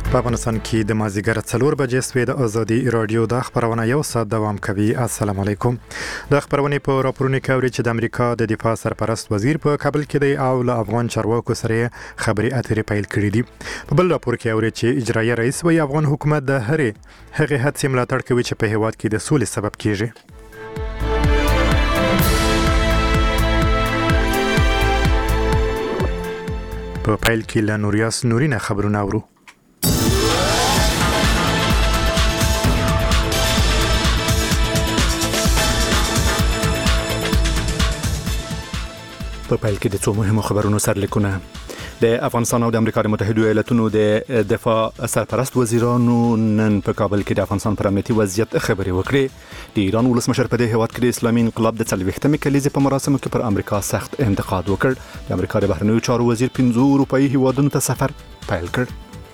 په افغانستان کې د مازیګر 4 بجې سوي د ازادي رادیو د خبرونه یو ساعت دوام کوي. السلام علیکم. د خبرونه په راپورونه کوي چې د امریکا د دفاع سرپرست وزیر په کابل کې دی او له افغان چارواکو سره خبري اترې پیل کړې دي. په بل راپور کې اوري چې اجرایي رئیس وی افغان حکومت د هغه هڅې ملاتړ کوي چې په هیواد کې د سولې سبب کیږي. په پیل کې له نوریاس نورینه خبرونه اورو. په پیل کې د څو مهمو خبرونو سرلیکونه. د افغانستان او د امریکا متحده ایالاتونو د دفاع سرپرست وزیرانو نن په کابل کې د افغانستان پر امنیتي وضعیت خبري وکړې. د ایران ولسمشر په دې هیواد کې د اسلامي انقلاب د 40مې کلیزې په مراسمو کې پر امریکا سخت انتقاد وکړ. د امریکا د بهرنیو چارو وزیر 15 اروپایي هیوادونو ته سفر پیل کړ.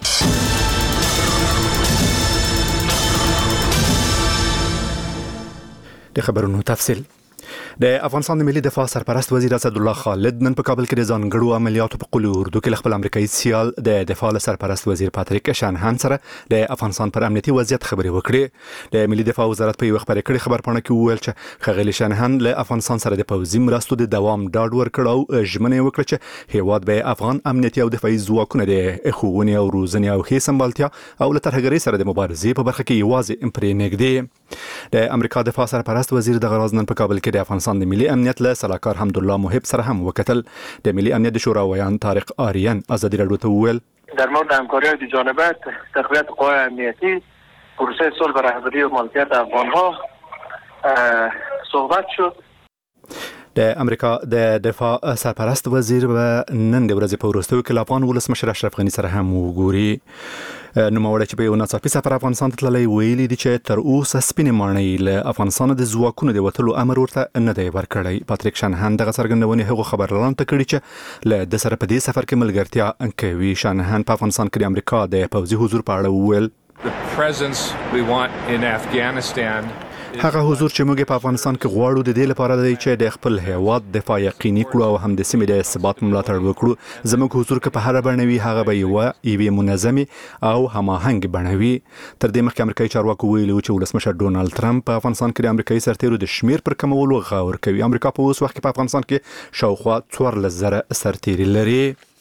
د خبرونو تفصیل. د افغانستان د ملي دفاع سرپرست وزیر اسد الله خالد نن په کابل کې د ځانګړو عملیاتو په قول اردو کې خپل امریکایي سیال د دفاع سرپرست وزیر پاتریک شانهان سره د افغانستان پر امنیتي وضعیت خبري وکړې. د ملي دفاع وزارت په یو خبري کړي خبرپاڼه کې وویل چې خغلی شانهان له افغانستان سره د پوځي مرستو د دوام ډاډ ورکړ او ژمنه وکړه چې هیواد به افغان امنیتي او دفاعي ځواکونه د ښوونې او روزنې او هي سمبالتیا او له ترهګرۍ سره د مبارزې په برخه کې یوازې امپرې نګدي. د امریکا دفاع سرپرست وزیر د غراز نن په کابل کې د افغانستان د ملي امنیت له سلاکار حمدالله محب سره هم وکتل. د ملي امنیت د شورا ویان طارق آریان ازادي رادیو ته وویل در مورد همکاری دو جانبه تقویت قوای امنیتی پروسه صلح و رهبری و مالکیت افغان‌ها صحبت شد. د امریکا د دفاع سرپرست وزیر و نن د ورځې په وروستیو کې افغان ولسمشر اشرف غني سره هم وګوري. نوموړی چې په یو ناڅاپي سفر افغانستان ته تللی ویلي دي چې تر اوسه سپینې ماڼۍ له افغانستان د ځواکونو د وتلو امر ورته نه دی ورکړی. پاتریک شانهان دغه څرګندونې هغو خبرلارانو ته کړي چې له د سره په دې سفر کې ملګرتیا کوي. شانهان په افغانستان کې د امریکا د پوځي حضور په اړه وویل The presence we want in Afghanistan هغه حضور چې موږ په افغانستان کې غواړو د دې لپاره دی چې د خپل هیواد دفاع یقیني کړو او هم د سیمې د ثبات ملاتړ وکړو. زموږ حضور که په هر بڼوي هغه به یو منظمي او هماهنګ بڼوي. تر دې مخکې امریکایي چارواکو ویلي چې ولسمشر ډونالد ټرمپ په افغانستان کې د امریکایي سرتیرو د شمیر پر کمولو غور کوي. امریکا په اوس وخت کې په افغانستان کې شاوخوا 14,000 سرتیري لري.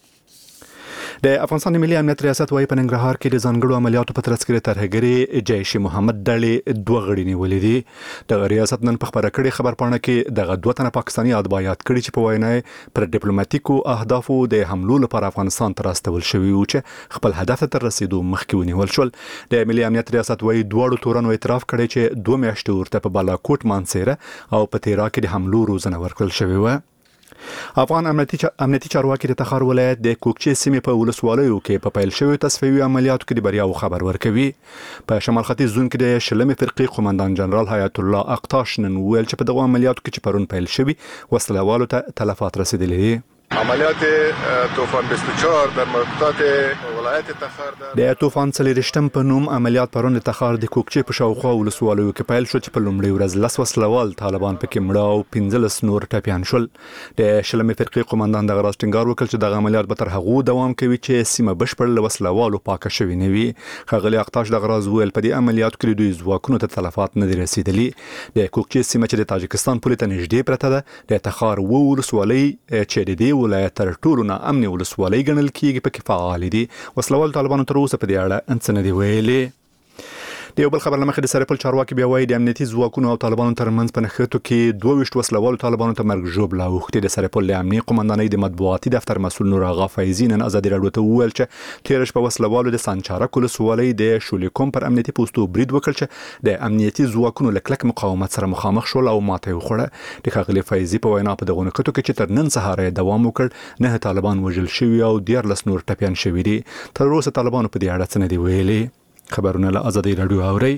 د افغانستان ملي امنیت ریاست وايي په ننګرهار کې د ځانګړو عملیاتو په ترڅ کې ترهګري جیش محمد ډلې 2 غړي نیولې دي. د ریاست نن په خبره کړي خبرپاڼه کې دغه 2 تنه پاکستاني ادبایات کړي چې په وینای پر ډیپلوماټیکو اهدافو د حملو لپاره افغانستان ته راستول شوی او چې خپل هدف ته رسیدو مخکې ونیول شول. د ملي امنیت ریاست وايي دوه تورانو اعتراف کړي چې 2 میاشتې ورته په بالاکوټ مانسیره او په تیرا کې د حملو روزنه ورکړل شوی و. افغان امنیتي چارواکي د تخار ولایت د کوکچې سیمې په ولسوالیو کې په پیل شوی تصفیوي عملیاتو کې د بریاو خبر ورکوي. په شمال ختیځ زون کې د شلمې فرقې قومندان جنرال حیات الله اقتاش نن ویل چې په دغه عملیاتو کې چې پرون پیل شوی وسلوالو ته تلفات رسیدلي دي. عملیات طوفان 24 در مرکزات ولایت تخار د طوفان 40 په نوم عملیات پرون د تخار د کوکچې په شاوخوا ولسوالیو کې پیل شو چې په لومړي ورځ 10 وسلوال طالبان پکې مړه او 15 نور ټپيان شول. د شلمې فرقې قومندان د غراز ټینګار وکړ چې دغه عملیات به تر هغه دوام کوي چې سیمه بشپړ له وسلوالو پاکه شوی نه وي. خغلی اقتاش د غراز ویل په دې عملیاتو کې دوی ځواکونو ته تلفات نه دي رسیدلي. د کوکچې سیمه چې د تاجکستان پولې ته نږدې پرته ده د تخار ولسوالۍ چې د دې ولایت تر ټولو نه امني ولسوالۍ ګڼل کیږي پکې فعال دي. وسلوال طالبانو تر اوسه په دې اړه انڅ نه دی ویلي. د یو بل خبر لمخې د سرپل چارواکي بیا وایي د امنیتي ځواکونو او طالبانو ترمنځ په نښتو کې 22 وسلوالو طالبانو ته مرګ ژوبله اوښتې. د سرپل د امنیتي قومندانۍ د مطبوعاتي دفتر مسؤل نور آغا فیضي نن ازادي رادیو ته وویل چې تیر شپه وسلوالو د سانچارک ولسوالۍ د شولیکوم پر امنیتي پوسټو برید وکړ چې د امنیتي ځواکونو له کلک مقاومت سره مخامخ شول او ماته وخوړه. د ښاغلي فیضي په وینا په دغه نښتو کې چې تر نن سهار دوام وکړ 9 طالبان وژل شوي او 14 نور ټپيان شوي دي. تر اوسه طالبانو په دې اړه څه نه دی ویلي. خبرونه له ازادي رادیو اوري.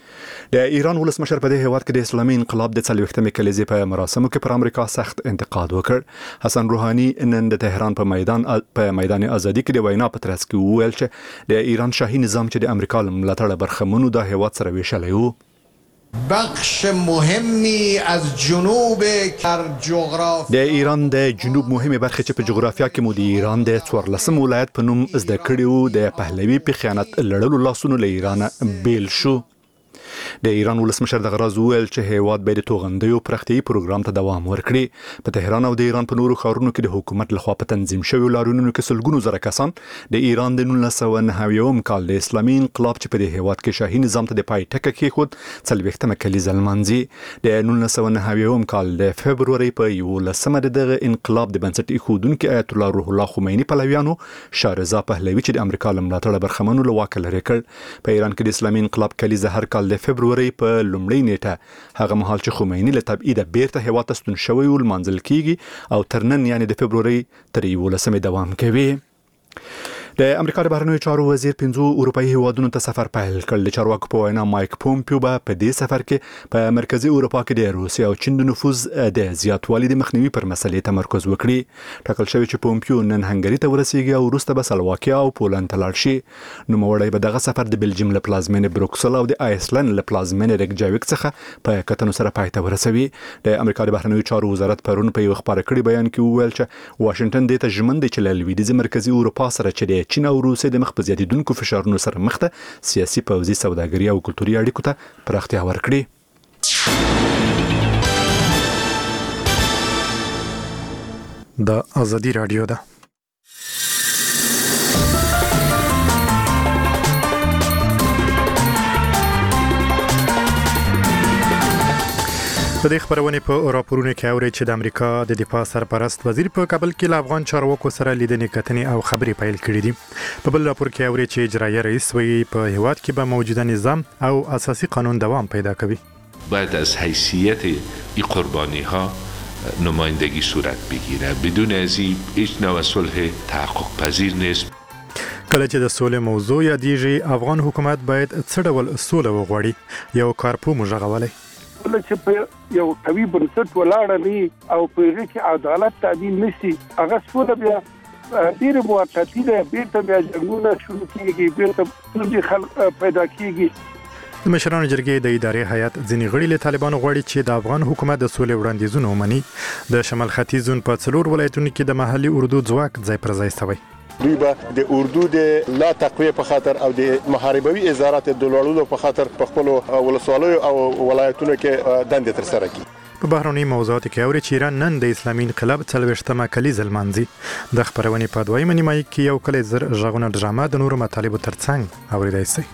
د ایران ولسمشر په دې هیواد کې د اسلامي انقلاب د 40مې کلیزې په مراسمو کې پر امریکا سخت انتقاد وکړ. حسن روحاني نن د تهران په میدان ازادي کې د وینا په ترڅ کې وویل چې د ایران شاهي نظام چې د امریکا ملاتړ برخمنو د هیواد سره ویشلی وو. بخش مهمی از جنوب جغرافیا د ایران د جنوب مهمه برخه چې په جغرافیا کې مو د ایران د 14 ولایت په نوم زده کړیو د پهلوي په خیانت لړلو لاسونو له ایران بیل شو. د ایران ولسمشر د غراز ویل چې هیواد به د توغندیو پرختي پروګرام ته دوام ورکړي. په تهران او د ایران په نورو ښارونو کې د حکومت لخوا په تنظیم شوی لاریونونو کې سلګونو زره کسان د ایران د 1990 کال د اسلامي انقلاب چې په دې هیواد کې شاهي نظام ته د پای ټکه کېښود 40مه کلیزه لمانځي. د 1990 کال د فبروري په 11مه دغه انقلاب د بنسټ ایښودونکو آیت الله روح الله خمینی پلویانو شاه پهلوي چې د امریکا له ملاتړه برخمنو له واک لرې کړ. په ایران کې د اسلامي انقلاب کلیزه هر کال د فبروري په لومړۍ نیټه هغه مهال چې خمینی له تبعید بیرته هیواد ته ستون شوی ول منځل کیږي او تر نن یعنی د فبروري تر 11مه دوام کوي. د امریکا د بهرنیو چارو وزیر 5 اروپאי هیوادونو ته سفر پیل کړ. د چارواکو په وینا مایک پومپیو به په دې سفر کې په مرکزی اروپا کې د روسیې او چین د نفوذ د زیاتوالي د مخنیوي پر مسلې تمرکز وکړي. ټاکل شوی چې پومپیو نن هنګری ته ورسیږي او وروسته به سلواکیا او پولند ته لاړ شي. نوموړی به دغه سفر د بلجیم له پلازمینې بروکسل او د آیسلند له پلازمینې ریکجاویک څخه په کتنو سره پای ته ورسوي. د امریکا د بهرنیو چارو وزارت پرون په یو خبري کړي بیان کې وویل چې واشنگټن د ژمن د چلل لویدیز مرکزی اروپا سره چې د چین او روسیې د په زیاتیدونکو فشارونو سره مخ ته سیاسي پوځي سوداګري او کلتوري اړیکو ته پراختیا ورکړي. د ازادي رادیو ده. په دې خبرونه په راپورونو کې اوري چې د امریکا د دفاع سرپرست وزیر په کابل کې له افغان چارواکو سره لیدنې کتنې او خبرې پیل کړې دي. په بل راپور کې اوري چې اجرایي رئیس وی په هیواد کې به موجوده نظام او اساسي قانون دوام پیدا کوي. باید از حیثیت این قربانی ها نمایندگی صورت بگیره. بدون از این هیچ نوع صلح تحقق پذیر نیست. کله چې د سولې موضوع یادېږي افغان حکومت باید څه ډول سوله وغواړي. یو کارپو مجغولي چې په یو قوي بنسټ ولاړ وي او په هغه کې عدالت تامین نشي هغه سوله بیا ډېر موقتی ده. بیرته بیا جنګونه شروع کیږي، بیرته خلک پیدا کیږي. د مشرانو جرګې د ادارې هیئت ځینې غړي له طالبانو غواړي چې د افغان حکومت د سولې وړاندیزونه ومني. د شمال ختیځ زون په 4 ولایتونو کې د محلي اردو ځواک ځای پر ځای شوی. دوی به د اردو د لا تقویه په خاطر او د محاربوي ازارات د لوړولو په خاطر په خپل ولسوالیو او ولایتونو کې دندې تر سره کوي. په بهرني موضوعاتو کې اوري چې ایران نن د اسلامي انقلاب 40مه کلیزه لمانځي. د خبرونې په دویمه نیمایي کې یو کلی زر ژغونه ډرامه د نورو مطالبو ترڅنګ اوریدای شي.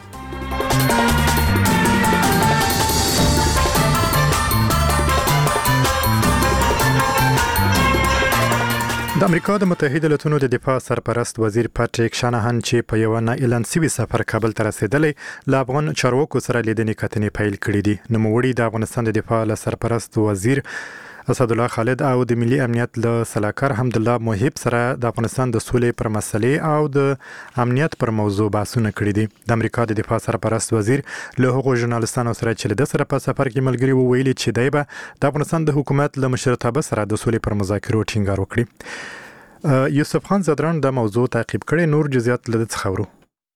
د امریکا د متحده ایالاتو د دفاع سرپرست وزیر پاتریک شانهان چې په یو نه اعلان شوی سفر کابل ته رسیدلی له افغان چارواکو سره لیدنې کتنې پیل کړې دي. نوموړي د افغانستان د دفاع سرپرست وزیر اسد الله خالد او د ملي امنیت له سلاکار حمدالله محب سره د افغانستان د سولې پر مسلې او د امنیت پر موضوع بحثونه کړي دي. د امریکا د دفاع سرپرست وزیر له هغو ژورنالستانو سره چې د سره په سفر کې ملګري وویلي چې دی به د افغانستان د حکومت له مشرتابه سره د سولې پر مذاکرو ټینګار وکړي. یوسف خان زدران د موضوع تعقیب کړي. نور جزئیات له څه خبرو.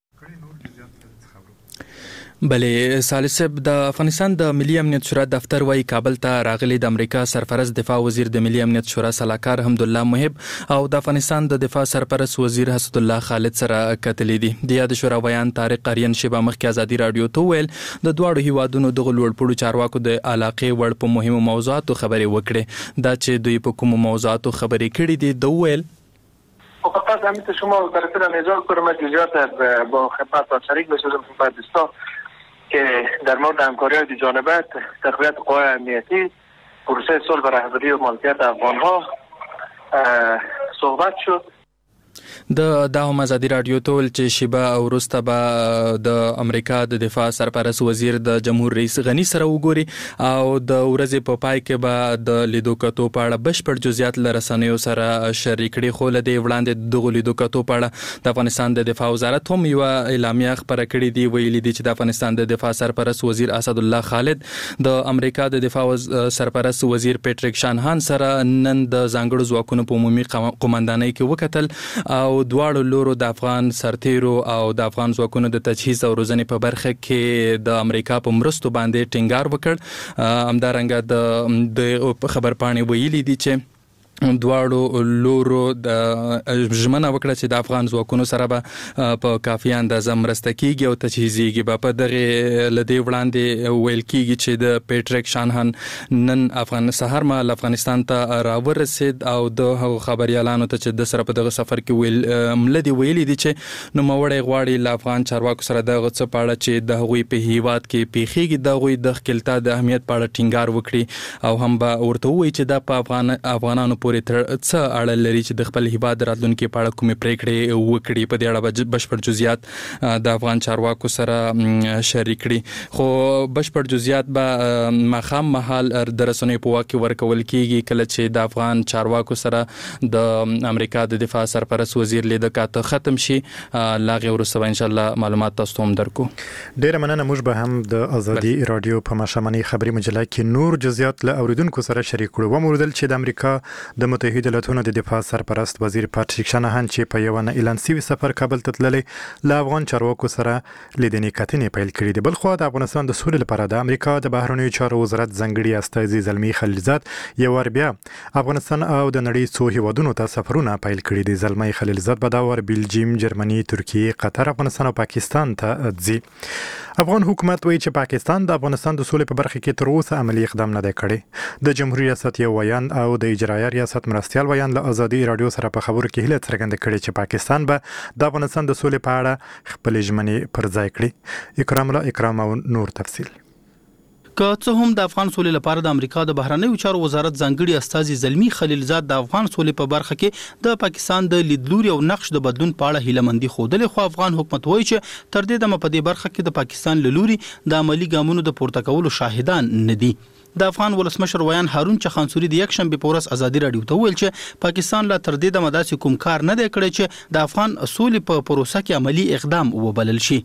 بلې سالسب د افغانستان د ملي امنیت شورا دفتر وايي کابل ته راغلي د امریکا سرپرست دفاع وزیر د ملي امنیت شورا سلاکار حمدالله محب او د افغانستان د دفاع سرپرست وزیر اسد الله خالد سره کتلې دي. د یاد شورا ویان طارق اریان شیبه مخکې ازادي رادیو ته ویل د دواړو هیوادونو د لوړپوړو چارواکو د علاقې وړ په مهمو موضوعاتو خبرې وکړي. دا چې دوی په کومو موضوعاتو خبرې کړې دي د ویل فقط همین شما در طول نزاع کنم جزئیات با خدمت و شریک بسازم في پاکستان که در مورد همکاری دو جانبه تقویت قوای امنیتی پروسه صلح و رهبری و مالکیت افغان‌ها صحبت شد. د هم ازادي رادیو ته چې شیبه او وروسته به د امریکا د دفاع سرپرست وزیر د جمهور رئیس غنی سره وګوري او د ورځې په پای کې به د لیدو کتو په اړه بشپړ جزئیات له رسنیو سره شریک کړي. خو له دې وړاندې دغه لیدو کتو په اړه د افغانستان د دفاع وزارت هم یو اعلامیه خبره کړې دی. ویلي دي چې د افغانستان د دفاع سرپرست وزیر اسد الله خالد د امریکا د دفاع سرپرست وزیر پټریک شانهان سره نن د ځانګړو ځواکونو په عمومي قوماندانۍ کې وکتل او دواړو لورو د افغان سرتیرو او د افغان ځواکونو د تجهیز او روزنې په برخه کې د امریکا په مرستو باندې ټینګار وکړ. همدارنګه د خبرپاڼې ویلي دي چې دواړو لورو د ژمنه وکړه چې د افغان ځواکونو سره به په کافي اندازه مرسته کیږي او تجهیزیږي. په دغه لدی وړاندې ویل کیږي چې د پیټریک شانهن نن سهار مهال افغانستان ته راورسید او د خبريالانو ته چې د سره په دغه سفر کې ملدي ویلي دي چې نو موري غواړي ل افغان چارواکو سره دغه څه پاړه چې د هغوی په هیواد کې پیخيږي د هغوی د خپلتا د اهمیت پاړه ټینګار وکړي او هم به ورته وایي چې د افغانانو پورې تر څه اړه لري چې د خپل هیواد راتلونکي په اړه کومې پریکړې وکړي. په دې اړه بشپړ جزئیات د افغان چارواکو سره شریک کړي. خو بشپړ جزئیات به مخام محل د رسنۍ په واکه ورکول کیږي کله چې د افغان چارواکو سره د امریکا د دفاع سرپرست وزیر لید کاته ختم شي. لاغه ورسره ان شاء الله معلومات تاسو هم درکو. ډیر مننه. موږ به هم د ازادي رادیو په مشامنی خبري مجله کې نور جزئیات له اوریدونکو سره شریک کړو. وموردل چې د امریکا د متحده ایالاتونو د دفاع سرپرست وزیر پیټریک شانهن چې په یو نه اعلان شوی سفر کابل ته تللی له افغان چارواکو سره لیدنې کتنې پیل کړې دي. بل خو د افغانستان د سولې لپاره د امریکا د بهرنیو چارو وزارت ځنګړي استازي زلمی خلیلزاد یو ور بیا افغانستان او د نړۍ څو هیوادونو ته سفرونه پیل کړي دي. زلمی خلیلزاد به دا ور بلجیم، جرمني، ترکیه، قطر، افغانستان او پاکستان ته ځي. افغان حکومت وایي چې پاکستان د افغانستان د سولې په برخه کې تر اوسه عملی اقدام نه دی کړی. د جمهوریت ریاست یو ویان او د اجرایه ریاست مرستیال ویان له ازادي رادیو سره په خبرو کې هیله څرګنده کړې چې پاکستان به د افغانستان د سولې په اړه خپل ژمنې پر ځای کړي. اکرام او نور تفصیل. که څه هم د افغان سولې لپاره د امریکا د بهرنیو چارو وزارت ځنګړي استازي زلمی خلیلزاد د افغان سولې په برخه کې د پاکستان د لیدلوري او نقش د بدلون په اړه هیلمندي خوده، خو افغان حکومت وایي چې تر دې دمه په دې برخه کې د پاکستان لوري د عملی ګامونو د پورته کولو شاهدان نه دي. د افغان ولسمشر ویان هارون چخانسوري د یک شنبه په ورځ ازادي رادیو ته ویل چې پاکستان لا تر دې دمه داسې کوم کار نه دی کړی چې د افغان سولې په پروسه کې عملی اقدام وبلل شي.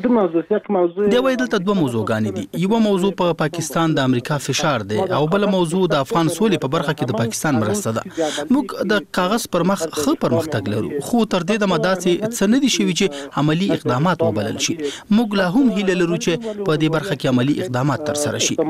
د وایي دلته دوه موضوعګانې دي. یو موضوع په پاکستان د امریکا فشار دی او بل موضوع د افغان سولې په برخه کې د پاکستان مرسته ده. موږ د کاغذ پر مخ خو پرمختګ لرو، خو تر دې دمه داسې څه نه دي شوي چې عملی اقدامات وبلل شي. موږ لا هم هیله لرو چې په دې برخه کې عملی اقدامات تر سره شي.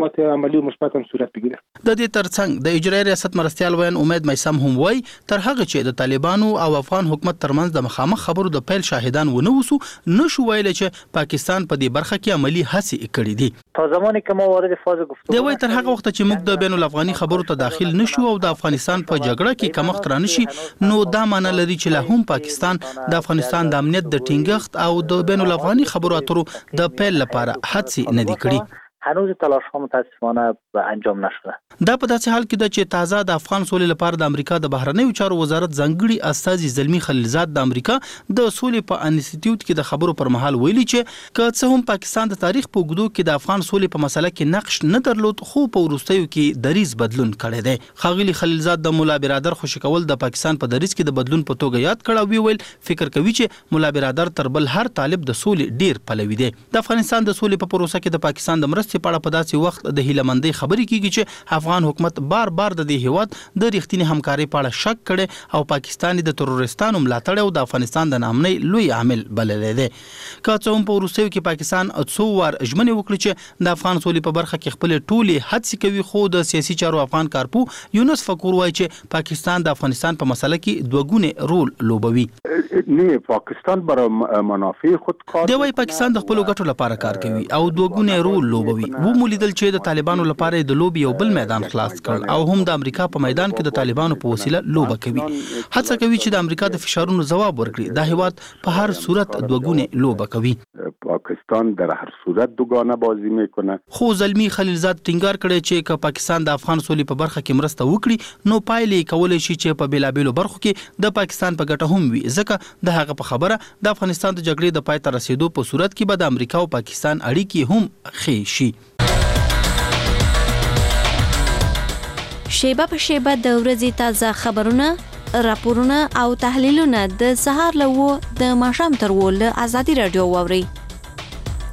د دې ترڅنګ د اجرایي ریاست مرستیال ویان امید میسم هم وایي تر هغه چې د طالبانو او افغان حکومت ترمنځ د مخامخ خبرو د پیل شاهدان ونه وسو نشو ویل چې پاکستان په دې برخه کې عملی هڅې کړې دي. تا زمانی که ما وارد فاز گفتگو دی وایي تر هغه وخت چې موږ د بین الافغاني خبرو ته داخل نشو او د افغانستان په جګړه کې کمښت رانشي نو دا معنی لري چې لا هم پاکستان د افغانستان د امنیت د ټینګښت او د بین الافغاني خبرو اترو د پیل لپاره هڅې نه دي کړې. هنوز تلاش ها متاسفانه انجام نشده. دا په داسې حال کې ده چې تازه د افغان سولې لپاره د امریکا د بهرنیو چارو وزارت ځنګړي استازي زلمی خلیلزاد د امریکا د سولې په انسټیټیوټ کې د خبرو پر مهال ویلي چې که څه هم پاکستان د تاریخ په اوږدو کې د افغان سولې په مسله کې نقش نه درلود خو په وروستیو کې دریز بدلون کړی دی. ښاغلي خلیلزاد د مولا برادر خوشی کول د پاکستان په دریز کې د بدلون په توګه یاد کړ او ویل فکر کوي چې مولا برادر تر بل هر طالب د سولې ډیر پلوي دی. د افغانستان د سولې په پروسه کې د پاکستان د مرستې په اړه په داسې وخت د هیلمندۍ خبرې کیږي چې افغان حکومت بار د دې هیواد د ریښتینی همکارۍ په اړه شک کړي او پاکستان د تروریستانو ملاتړ او د افغانستان د ناامنۍ لوی عامل بللی دی. که څه هم په وروستیو کې پاکستان څو وار ژمنې وکړي چې د افغان سولې په برخه کې خپل ټولې هڅې کوي خو د سیاسي چارو افغان کارپو یونس فقور وایي چې پاکستان د افغانستان په مسله کې دوګونه رول لوبوي. نه پاکستان برای منافع خود کار دی وایي پاکستان د خپل ګټو لپاره کار کوي او دوګونه رول لوبوي. ومولیدل چې د طالبانو لپاره د لوبي یو بل میدان خلاص کړ او هم د امریکا په میدان کې د طالبانو په وسیله لوبه کوي. هڅه کوي چې د امریکا د فشارونو ځواب ورکړي. دا هیواد په هر صورت دوګونه لوبه کوي. پاکستان در هر صورت دوگانه بازی میکنه. خو زلمی خلیلزاد ټینګار کړی چې که پاکستان د افغان سولې په برخه کې مرسته وکړي نو پایلې کولای شي چې په بیلابیلو برخو کې د پاکستان په ګټه هم وي، ځکه د هغه په خبره د افغانستان د جګړې د پای ته رسیدو په صورت کې به د امریکا او پاکستان اړیکې هم ښې شي. شیبه په شیبه د ورځې تازه خبرونه، راپورونه او تحلیلونه د سهار له 9 د ماښام تر 10 له ازادي رادیو واوري.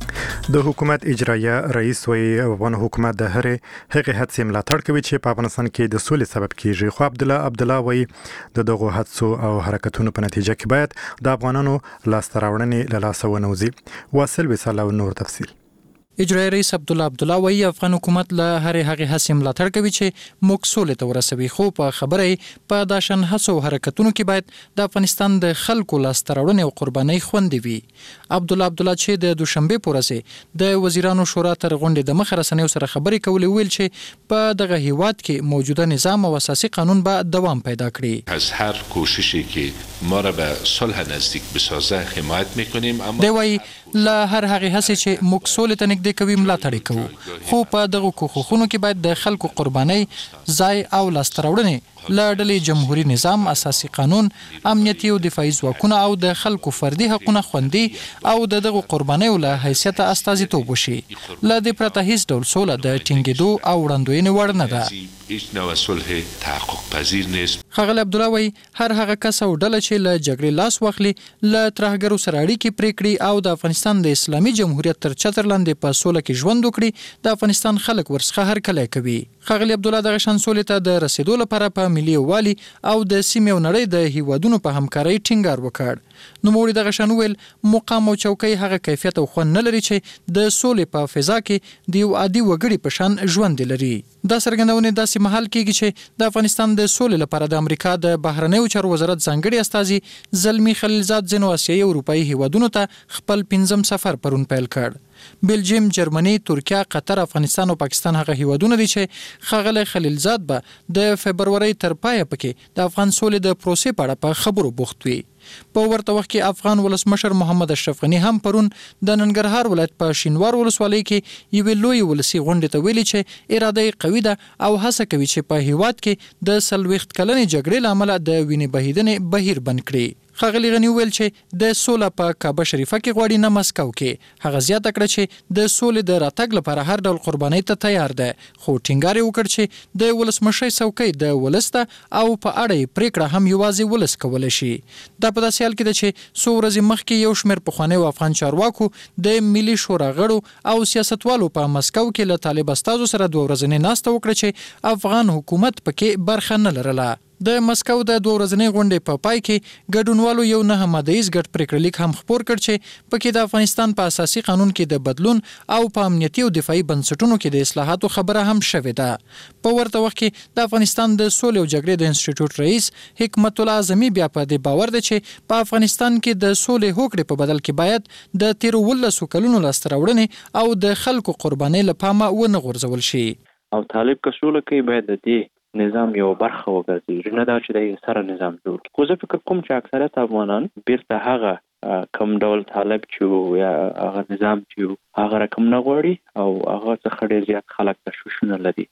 د حکومت اجرایه رئیس وی افغان حکومت د هغه هڅې ملاتړ کوي چې په افغانستان کې د سولې سبب کیږي. خو عبدالله وی د دغه هڅو او حرکتونو په نتیجه کې باید د افغانانو لاسته راوړنې له لاسه ونوځي. واصل وصال او نور تفصیل. اجرایي رئیس عبدالله وی افغان حکومت له هغه هڅې ملاتړ کوي چې موږ سولې ته ورسوي. خو په خبره په داشن هڅو حرکتونو کې باید د افغانستان د خلکو لاسته راوړنې او قربانۍ خوندې وي. عبدالله چې د دوشنبه په ورځ د وزیرانو شورا تر غونډې د مخ رسنیو سره خبرې کولې ویل چې په دغه هیواد کې موجوده نظام او اساسي قانون به دوام پیدا کړي. از هر کوششی که ما را به صلح نزدیک بسازه حمایت میکنیم. اما دی وایي له هر هغه هڅې چې موږ سولې ته نږدې کوي ملاتړ کوو. خو په دغه کوښښونو کې باید د خلکو قربانۍ ځای او لاسته راوړنې له ډلې جمهوریت نظام، اساسي قانون، امنیتي او دفاعي ځواکونه او د خلکو فردي حقوقونه خوندي او دغه قربانیو له حیثیت استازیتوب وشي. له دې پرته هیڅ ډول سوله د ټینګېدو او وړاندوینې وړ نه ده. هیڅ نوع صلح تحقق پذیر نیست. ښاغلی عبدالله وایي هر هغه کس او ډله چې له جګړې لاس واخلي له ترهګرو سره اړیکې پرې کړي او د افغانستان د اسلامي جمهوریت تر چتر لاندې په سوله کې ژوند وکړي، د افغانستان خلک ورڅخه هرکلی کوي. ښاغلی عبدالله دغه شان سولې ته د رسېدو لپاره په ملي یووالي او د سیمې او نړۍ د هیوادونو په همکارۍ ټینګار وکړ. نوموړي دغه شان وویل مقام او چوکۍ هغه کیفیت او خوند نه لري چې د سولې په فضا کې د یو عادي وګړي په شان ژوند لري. دا څرګندونې داسې مهال کېږي چې د افغانستان د سولې لپاره د امریکا د بهرنیو چارو وزارت ځانګړي استازي زلمی خلیلزاد ځینو آسیایي او اروپایي هیوادونو ته خپل 5م سفر پرون پیل کړ. بلجیم، جرمني، ترکیه، قطر، افغانستان او پاکستان هغه هیوادونه دي چې ښاغلی خلیلزاد به د فبرورۍ تر پایه پکې د افغان سولې د پروسې په اړه په خبرو بوخت وي. په ورته وخت کې افغان ولسمشر محمد اشرف غني هم پرون د ننګرهار ولایت په شینوار ولسوالۍ کې یوې لوی ولسي غونډې ته ویلي چې اراده یې قوي ده او هڅه کوي چې په هیواد کې د 40 کلنې جګړې له امله د وینې بهیدنې بهیر بند کړي. ښاغلی غني ویل چې د سوله په کعبه شریفه کې غواړي نه مسکو کې. هغه زیاته کړه چې د سولې د راتګ لپاره هر ډول قربانۍ ته تیار ده. خو ټینګار یې وکړ چې د ولسمشۍ څوکۍ د ولس ته او په اړه یې پریکړه هم یوازې ولس کولی شي. دا په داسې حال کې ده چې څو ورځې مخکې یو شمېر پخوانیو افغان چارواکو د ملي شورا غړو او سیاستوالو په مسکو کې له طالب استازو سره 2 ورځنۍ ناسته وکړه چې افغان حکومت پکې برخه نه لرله. د مسکو د 2 ورځنۍ غونډې په پای کې ګډونوالو یو 9 مادهیز ګډ پریکړه لیک هم خپور کړ چې پکې د افغانستان په اساسي قانون کې د بدلون او په امنیتي او دفاعي بنسټونو کې د اصلاحاتو خبره هم شوې ده. په ورته وخت کې د افغانستان د سولې او جګړې د انسټیټیوټ رئیس حکمت الله اعظمي بیا په دې باور ده چې په افغانستان کې د سولې هوکړې په بدل کې باید د 13 کلونو لاسته راوړنې او د خلکو قربانۍ له پامه ونه غورځول شي. او طالب که سوله کوي باید د دې نظام یو برخه وګرځي، نه دا چې د سره نظام جوړ کړي. خو زه فکر کوم چې اکثریت افغانان بیرته هغه کم ډول طالب چې یا هغه نظام چې هغه رقم نه غواړي او هغه څخه ډېر زیات خلک تشویشونه لري.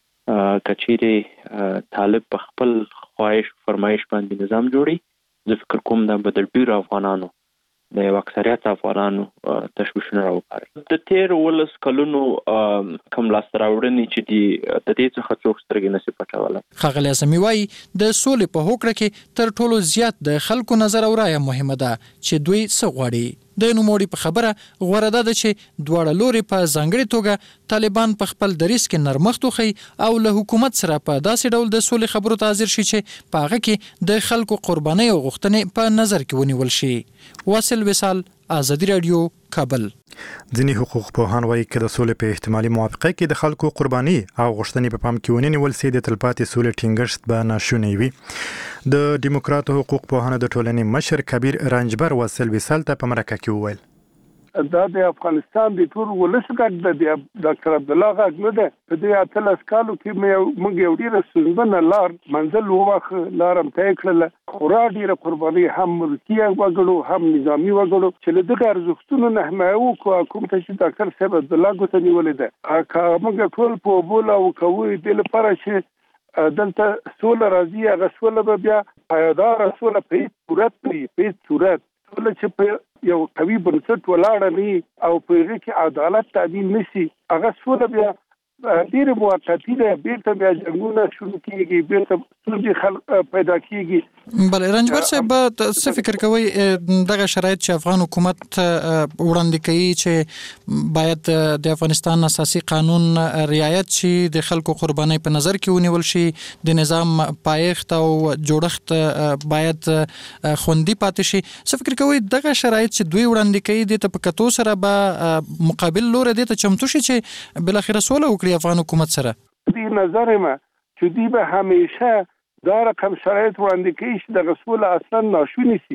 کچېرې طالب په خپل خواهش فرمایش باندې نظام جوړي، زه فکر کوم دا به د ډېرو افغانانو د یو اکثریت افغانانو تشویشونه راوپاري. د 13 کلونو کم لاسته راوړنې چې دي د دې څخه څوک سترګې نشي پټولی. ښاغلی اعظمي وایي د سولې په هوکړه کې تر ټولو زیات د خلکو نظر او رایه مهمه ده چې دوی څه غواړي. د نوموړي په خبره غوره ده چې دواړه لوري په ځانګړې توګه طالبان په خپل دریځ کې نرمښت وښیي او له حکومت سره په داسې ډول د سولې خبرو ته حاضر شي چې په هغه کې د خلکو قربانۍ او غوښتنې په نظر کې ونیول شي. واصل وصال، آزادي رادیو، کابل. ځینې حقوق پوهان وایي چې د سولې په احتمالي موافقه کې د خلکو قرباني او غوښتنې په پام کې ونیول سي د تلپاتې سولې ټینګښت به ناشونی وي. د دیموکراتو حقوق پوهانو د ټولنې مشر کبیر رنجبر واصل وصال ته په مرکه کې وویل دا د افغانستان د ټول ولس غږ د ډاکټر عبدالله غږ نه ده. په دې 18 کالو کې موږ یو ډېره ستونزمنه لار منزل وواخه، لار هم طی کړله. خورا ډېره قرباني هم ملکي وګړو هم نظامي وګړو چې له دغه ارزښتونو نه حمایه وکړو. کوم ته چې ډاکټر صاحب عبدالله ګوته نیولې ده، که موږ ټول په اوبو لاوکوو دې لپاره چې دلته سوله راځي، هغه سوله به بیا پایداره سوله په هېڅ صورت نه وي. په هېڅ صورت سوله چې په یو قوي بنسټ ولاړه وي او په هغې کې عدالت تامین نه شي، هغه سوله بیا ډېر موقتی ده، بیرته بیا جنګونه شروع کیږي، بیرته ستونزې خلک پیدا کیږي. بله رنجبر صاحب څه فکر کوئ دغه شرایط چې افغان حکومت وړاندې کوي چې باید د افغانستان اساسي قانون رعایت شي، د خلکو قربانۍ په نظر کې ونیول شي، د نظام پایښت او جوړښت باید خوندي پاتې شي، څه فکر کوئ دغه شرایط چې دوی وړاندې کوي دې ته په کتو سره به مقابل لوري دې ته چمتو شي چې بالاخره سوله وکړي افغان حکومت سره؟ دې نظر ما چې دوی به همیشه دا رقم شرایط وړاندې کوي چې دغه سوله اصلا ناشونې شي.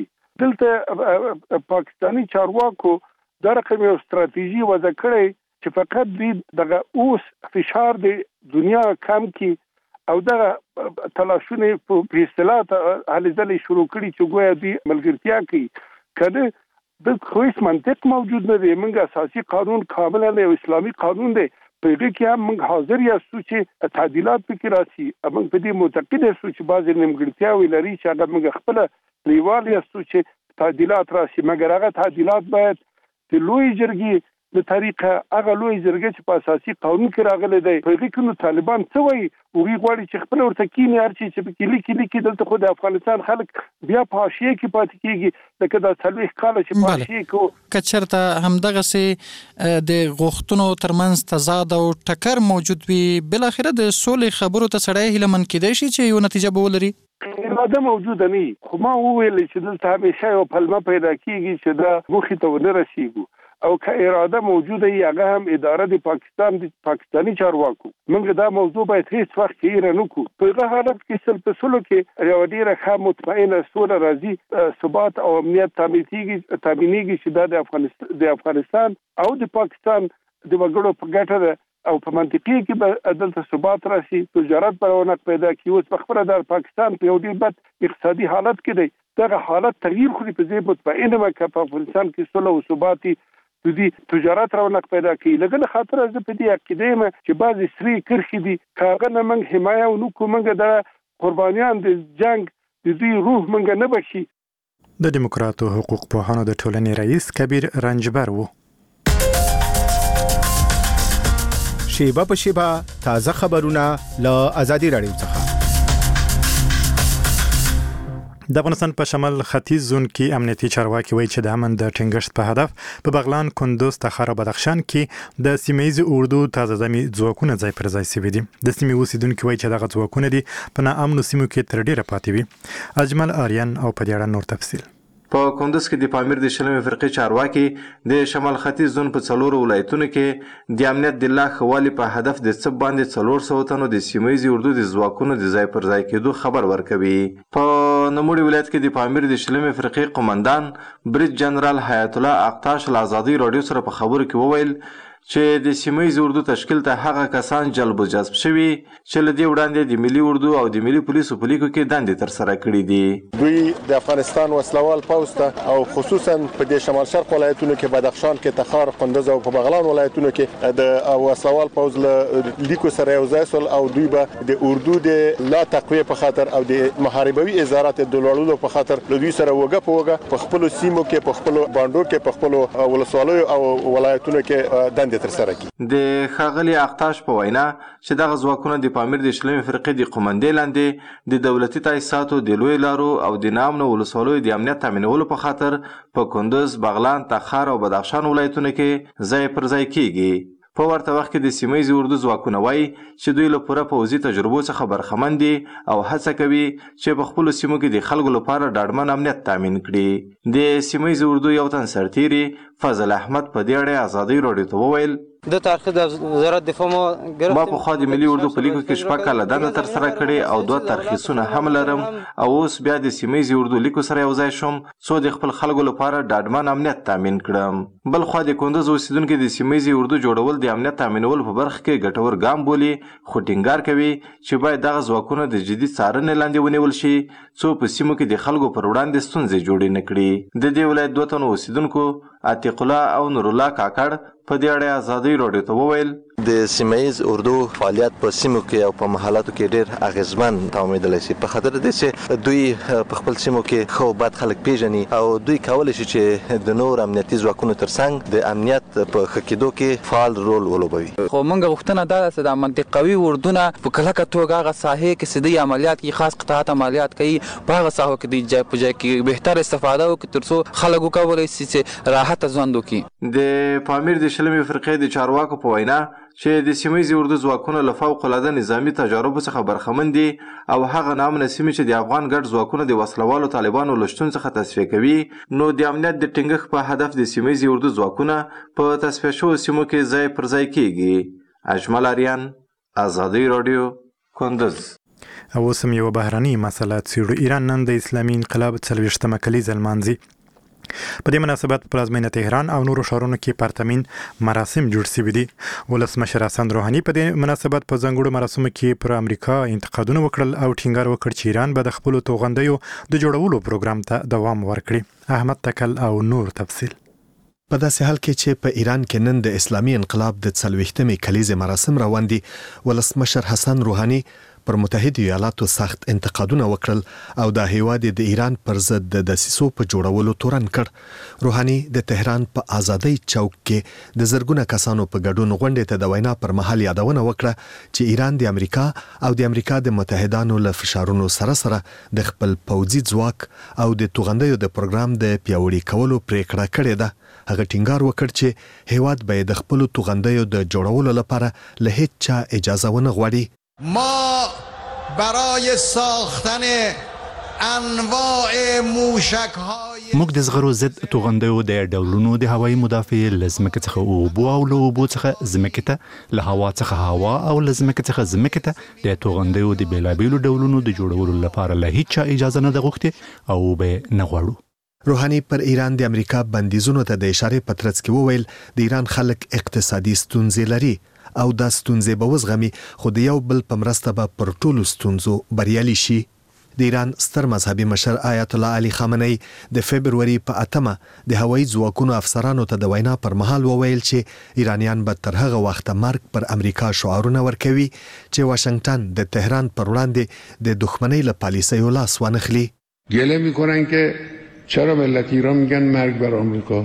دلته پاکستاني چارواکو دا رقم یو ستراتیژي وضع کړې چې فقط دوی دغه اوس فشار د دنیا کم کی او دغه تلاشونه په اصطلاح هلې ځلې شروع کړي چې ګویا دوی ملګرتیا کوي. کله د هیڅ منطق موجود نه دی. موږ اساسي قانون کاملا یو اسلامي قانون دی، په دې کې هم موږ حاضر یاستو چې تعدیلات پکې راشي. موږ په دې معتقد یاستو چې بعضې نیمګړتیاوې لري چې هغه موږ خپله لیوال یاستو چې تعدیلات راشي، مګر هغه تعدیلات باید د لوی جرګې د طریقه هغه لوی جرګې چې په اساسي قانون کې راغلی دی په دې کې نو طالبان څه وایي، هغوی غواړي چې خپل ورته کینې هر چې پکې لیکي. دلته خو د افغانستان خلک بیا په حاشیه کې پاتې کېږي، لکه دا 40 کاله چې په حاشیه کې که چېرته همدغسې د غوښتنو ترمنځ تضاد او ټکر موجود وي، بالاخره د سولې خبرو ته سړی هیلهمن کېدی شي چې یو نتیجه به ولري؟ اراده موجوده نه وي، خو ما وویل چې دلته همیشه یو پلمه پیدا کېږي چې دا موخې ته ونه رسېږو، او که اراده موجوده وي هغه هم اداره د پاکستان د پاکستاني چارواکو. موږ دا موضوع باید هیڅ وخت هېره نه کړو. په هغه حالت کې سل په سلو کې یوه ډېره ښه مطمئنه سوله راځي، ثبات او امنیت تامینېږي چې دا د افغانستان او د پاکستان د وګړو په ګټه ده او په منطقي کې به دلته ثبات راشي، تجارت به رونق پیدا کړي. اوس په خپله د پاکستان په یو ډېر بد اقتصادي حالت کې دی، دغه حالت تغییر خوري. په دې مطمئنه یم که په افغانستان کې صلح او ثبات د دې تجارت رونق پیدا کوي. لکه له خاطره زه په دې عقیده یم چې بعضې سرې کرښې دي، که هغه نه موږ حمایه ونه کړو، موږ د قربانیان د جنګ د دوی روح موږ نه بخښي. د دیموکراتو حقوق پوهانو د ټولنې رئیس کبیر رنجبر و. شیبه په شیبه تازه خبرونه له آزادي رادیو څخه. د افغانستان په شمال ختیځ زون کې امنیتي چارواکي وایي چې د امن د ټینګښت په هدف په بغلان، کندوز، تخار او بدخشان کې د سیمه‌ییز اردو تازه دمي ځواکونه ځای پر ځای شوي دي. د سیمې اوسیدونکي وایي چې دغه ځواکونه دي په ناامنو سیمو کې تر ډیره پاتې وي. اجمل آریان او په دې اړه نور تفصیل. په کندوز کې د پامیر د شلمې فرقې چارواکي د شمال ختیځ زون په 4 ولایتونو کې د امنیت د لا خوالي په هدف د څه باندې 400 تنو د سیمه‌ییز اردو د ځواکونو د ځای پر ځای کېدو خبر ورکوي. په نوموړي ولایت کې د پامیر د شلمې فرقې قومندان بریج جنرال حیات الله اقتاش له آزادي رادیو سره په خبرو کې وویل چې د سیمه‌ییز اردو تشکیل ته هغه کسان جلب و جذب شوي چې له دې وړاندې د ملي اردو او د ملي پولیسو په لیکو کې دندې ترسره کړي دي. دوی د افغانستان وسلوال پوځ ته او خصوصا په د شمال شرق ولایتونو کې بدخشان کې، تخار، کندوز او په بغلان ولایتونو کې د وسلوال پوځ له لیکو سره یو ځای سول او دوی به د اردو د لا تقویه په خاطر او د محاربوي اظهارات د لوړولو په خاطر له دوی سره وګه په وګه په خپل سیمو کې، په خپل باندو کې، په خپل ولسوالیو او ولایتونو کې دندې ترسره کړي. د ښاغلي اقتاش په وینا چې دغه ځواکونه د پامیر د شلمې فرقې د قومندې لاندې د دولتي تاسیساتو د لوی لارو او د نامنو ولسوالیو د امنیت تامینولو په خاطر په کندوز، بغلان، تخار او بدخشان ولایتونو کې ځای پر ځای کیږي. په ورته وخت کې د سیمه‌ییز اردو ځواکونه وایي چې دوی له پوره پوځي تجربو څخه برخمن دي او هڅه کوي چې په خپلو سیمو کې د خلکو لپاره ډاډمن امنیت تامین کړي. د سیمه‌ییز اردو یو تن سرتیري فضل احمد په دې اړه آزادي رادیو ته وویل د تاریخ د وزارت دفاع ما په خوا د ملي اردو په لیکو کې 6 کاله دنده ترسره کړې او 2 ترخیصونه هم لرم او اوس بیا د سیمه‌ییز اردو لیکو سره یو ځای شوم څو د خپل خلکو لپاره ډاډمن امنیت تامین کړم. بل خوا د کندوز اوسیدونکو د سیمه‌ییز اردو جوړول د امنیت تامینولو په برخه کې ګټور ګام بولي، خو ټینګار کوي چې باید دغه ځواکونه د جدي څارنې لاندې ونیول شي څو په سیمو کې د خلکو پر وړاندې ستونزې جوړې نه کړي. د دې ولایت 2 تنو اوسیدونکو عتیق الله او نور الله کاکړ په دې اړه آزادي رادیو ته وویل د سیمایز اردو فعالیت په سیمو کې او په محلاتو کې ډېر اغیزمن تمامېدلی شي په خاطر د چې دوی په خپل سیمو کې خو بد خلک پیژني او دوی کولی شي چې د نور امنیتي ځواکونو ترڅنګ د امنیت په ښه کېدو کې فعال رول ولوبوي. خو موږ غوښتنه دا ده چې د منطقوي اردونه په کلکه توګه هغه ساحې کې سدي عملیات کې خاص قطاعات عملیات کوي په هغه ساحو کې د جای په جای کې بهتر استفاده وکړي ترڅو خلک وکولای شي چې راحت ژوند وکړي. د پامیر د شلمې فرقې د چارواکو په وینا چې د سیمایي اردو ځواکونه له فوق العاده نظامی تجاربو څخه برخمن دي او هغه نامنه سیمې چې د افغان ګډ ځواکونه د وسلوالو طالبانو له شتون څخه تصفیه کوي نو د امنیت د ټینګښت په هدف د سیمایي اردو ځواکونه په تصفیه شوو سیمو کې ځای پر ځای کیږي. اجمل اریان، آزادی رادیو، کندز. او سم یو بهراني مسله څیړو. ایران نن د اسلامي انقلاب 40مه کلیزه لمانځي. په دې مناسبت پلازمینه تهران او نورو ښارونو کې پرتمین مراسم جوړ شوي دي. ولسمشر حسن روحاني په دې مناسبت په ځانګړو مراسمو کې پر امریکا انتقادونه وکړل او ټینګار وکړ چې ایران به د خپلو توغندیو د جوړولو پروګرام ته دوام ورکړي. احمد تکل او نور تفصیل. په داسې حال کې چې په ایران کې نن د اسلامي انقلاب د 40مې کلیزې مراسم روان دي، ولسمشر حسن روحاني پر متحده ایالاتو سخت انتقادونه وکړل او د هیواد د ایران پر ضد د دسیسو په جوړولو تورن کړ. روحاني د تهران په آزادۍ چوک کې د زرګونه کسانو په ګډون غونډې ته د وینا پر مهال یادونه وکړه چې ایران د امریکا او د امریکا د متحدانو له فشارونو سره د خپل پوځي ځواک او د توغندیو د پروګرام د پیاوړي کولو پریکړه کړې ده. هغه ټینګار وکړ چې هیواد به د خپل توغندیو د جوړولو لپاره له هیڅ چا اجازه ونه غواړي. ما برای ساختن انواع موشک‌های موږ د زغرو ضد توغندیو د ډولونو د هوایي مدافع لزمکه څخه اوبو او له اوبو څخه زمکه ته له هوا څخه هوا او لزمکه څخه زمکه ته د توغندیو د بیلابیلو ډولونو د جوړولو لپاره له هیڅ اجازه نه غوښتي او به نه غواړو. روحاني پر ایران د امریکا بندیزونو ته د اشاره پترڅ کې وویل د ایران خلک اقتصادي ستونزې لري او دا ستونزې به وزغمي خو د یو بل په مرسته به پر ټولو ستونزو بریالي شي. د ایران ستر مذهبي مشر آیت الله علي خامنه‌ای د فبروري په 8مه د هوایي ځواکونو افسرانو ته د وینا پر مهال وویل چې ایرانیان به تر هغه وخته مرګ پر امریکا شعارونه ورکوي چې واشنگټن د تهران پر وړاندې د دښمنۍ له پالیسیو لاس وانخلي. گله میکنن که چرا ملت ایران میگن مرگ بر آمریکا.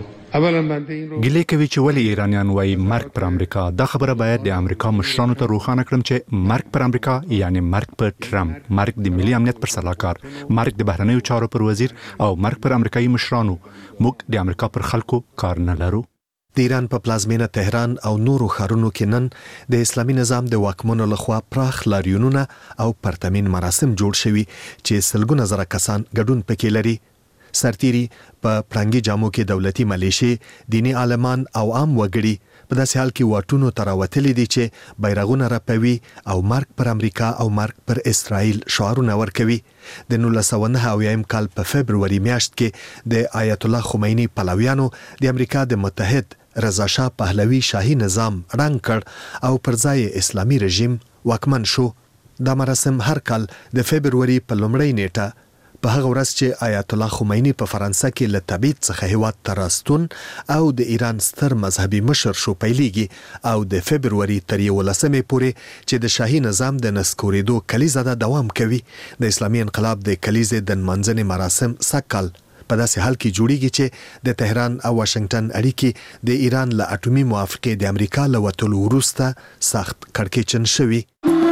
ګیلې کوي چې ولې ایرانیان وایي مرګ پر امریکا. دا خبره باید د امریکا مشرانو ته روښانه کړم چې مرګ پر امریکا یعنی مرګ پر ټرمپ، مرګ د ملي امنیت پر سلاکار، مرګ د بهرنیو چارو پر وزیر او مرګ پر امریکایي مشرانو. موږ د امریکا پر خلکو کار نه لرو. د ایران په پلازمینه تهران او نورو ښارونو کې نن د اسلامي نظام د واکمنو لخوا پراخ لاریونونه او پرتمین مراسم جوړ شوي چې سلګونه زره کسان ګډون پکې لري. سرتيري په پرنګي جامو کې دولتي ملیشي، دینی عالمان او عام وګړي په داسې حال کې واټونو تراوتلي دي چې بیرغونه رپوي او مرګ پر امریکا او مرګ پر اسرائیل شعارونه ورکوي. د 1909 کال په فبروري میاشت کې د آیت الله خمینی پلویانو د امریکا د متحد رضا شاه پهلوي شاهي نظام ړنګ کړ او پر ځای اسلامي رژیم واکمن شو. دا مراسم هر کال د فبروري په لومړۍ نیټه په هغه ورځ چې آیت الله خمینی په فرانسه کې له تبعید څخه هیواد ته راستون او د ایران ستر مذهبي مشر شو پیلېږي او د فبروري تر 11مې پورې چې د شاهي نظام د نسکورېدو کلیزه ده دوام کوي. د اسلامي انقلاب د کلیزې د نمانځنې مراسم سږ کال په داسې حال کې جوړیږي چې د تهران او واشنگټن اړیکې د ایران له اټومي موافقې د امریکا له وتلو وروسته سخت کړکېچن شوي.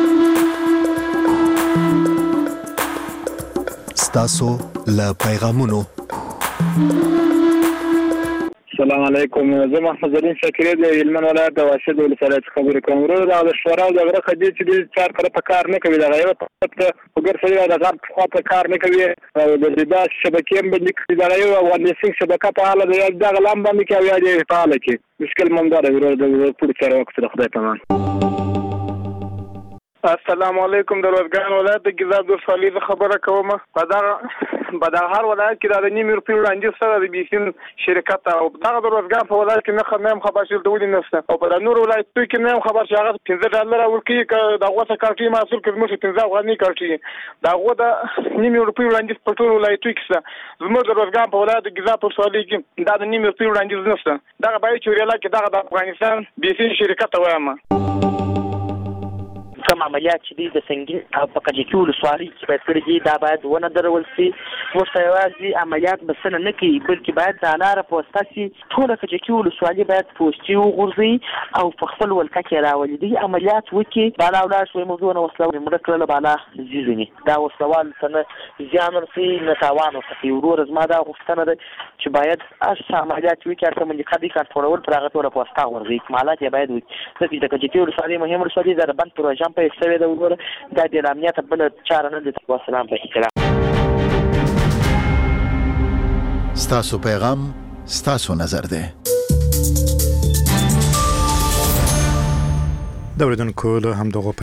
ستاسو له پیغامونو. السلام علیکم. زه محمد زلیم شاکری د هلمند ولایت د واشد ولسوالۍ څخه خبرې کوم. ورور د شورا او د غره خدي چې د چار طرفه کار نه کوي، د غیرت په وګر سره د غرب خواته کار نه کوي او د دې شبکې هم باندې کوي. د یو افغانستان شبکه په حاله د غلام باندې کې او یا د فعال کې مشکل ممدار ورور د پوره چارو وخت د خدای پامان. السلام علیکم. د روزګان ولایت د ګیزاب د فعالیت خبره کوم. په دا هر ولایت کې د نیمه روپیو وړاندې سره د بیسین شرکت او دغه د روزګان په ولایت کې نه خبر شول ډول نشته او په نور ولایتو کې نه خبر چې هغه $15 ورکړي دغه څه کارتي محصول کې موږ 15 افغاني کارتي دغه د نیمه روپیو وړاندې په ټول ولایتو کې زموږ د روزګان په ولایت د ګیزاب په فعالیت کې د نیمه روپیو وړاندې نشته. دغه باید چې ریاله کې دغه د افغانستان بیسین شرکت وایم. کوم عملیات چې د سنگین او په کجکي ولسوالۍ کې باید کړی دي دا باید ونه درول شي. ورته یوازې عملیات بسنه نه کوي بلکې باید د لاره په واسطه سي ټوله کجکي ولسوالۍ باید پوسټي وغورځي او په خپل ولکه کې راولي دي عملیات وکړي. بالا ولاړ شوی موضوع نه وسله مړه کړله بالا زیږني دا وسلوال ته نه زیان ورسي نه تاوان ورسي. ورور زما دا غوښتنه ده چې باید هر عملیات وکړي هر کوم منطقه دي کنټرول پر هغه ټوله په واسطه غورځي اکمالات یې باید وکړي. ځکه د کجکي ولسوالۍ مهم ولسوالۍ د بند پروژه په حساب د ورور دا د امنیت بل چاره نه دي. والسلام په احترام. ستاسو پیغام ستاسو نظر ده. د اوریدونکو له همدغه